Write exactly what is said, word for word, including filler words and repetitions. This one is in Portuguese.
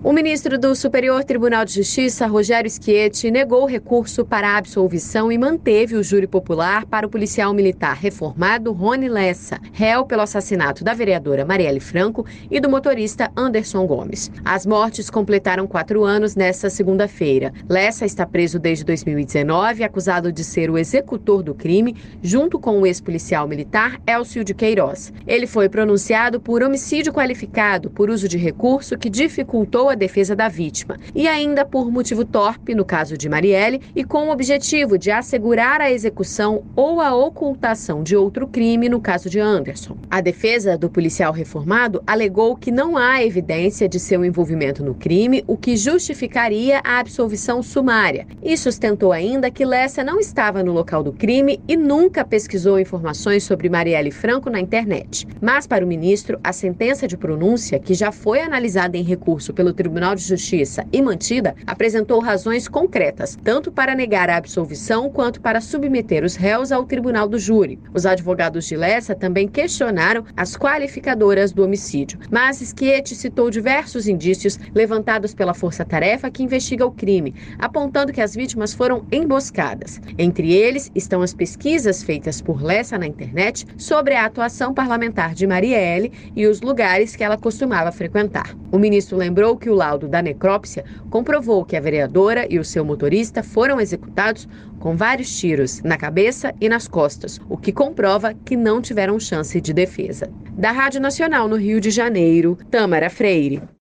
O ministro do Superior Tribunal de Justiça, Rogério Schietti, negou o recurso para a absolvição e manteve o júri popular para o policial militar reformado Rony Lessa, réu pelo assassinato da vereadora Marielle Franco e do motorista Anderson Gomes. As mortes completaram quatro anos nesta segunda-feira. Lessa está preso desde dois mil e dezenove, acusado de ser o executor do crime, junto com o ex-policial militar Elcio de Queiroz. Ele foi pronunciado por homicídio qualificado por uso de recurso que dificultou a defesa da vítima e ainda por motivo torpe no caso de Marielle e com o objetivo de assegurar a execução ou a ocultação de outro crime no caso de Anderson. A defesa do policial reformado alegou que não há evidência de seu envolvimento no crime, o que justificaria a absolvição sumária, e sustentou ainda que Lessa não estava no local do crime e nunca pesquisou informações sobre Marielle Franco na internet. Mas para o ministro, a sentença de pronúncia, que já foi analisada em recurso pelo Tribunal de Justiça e mantida, apresentou razões concretas, tanto para negar a absolvição quanto para submeter os réus ao tribunal do júri. Os advogados de Lessa também questionaram as qualificadoras do homicídio, mas Schietti citou diversos indícios levantados pela força-tarefa que investiga o crime, apontando que as vítimas foram emboscadas. Entre eles estão as pesquisas feitas por Lessa na internet sobre a atuação parlamentar de Marielle e os lugares que ela costumava frequentar. O ministro lembrou que o laudo da necrópsia comprovou que a vereadora e o seu motorista foram executados com vários tiros na cabeça e nas costas, o que comprova que não tiveram chance de defesa. Da Rádio Nacional no Rio de Janeiro, Tâmara Freire.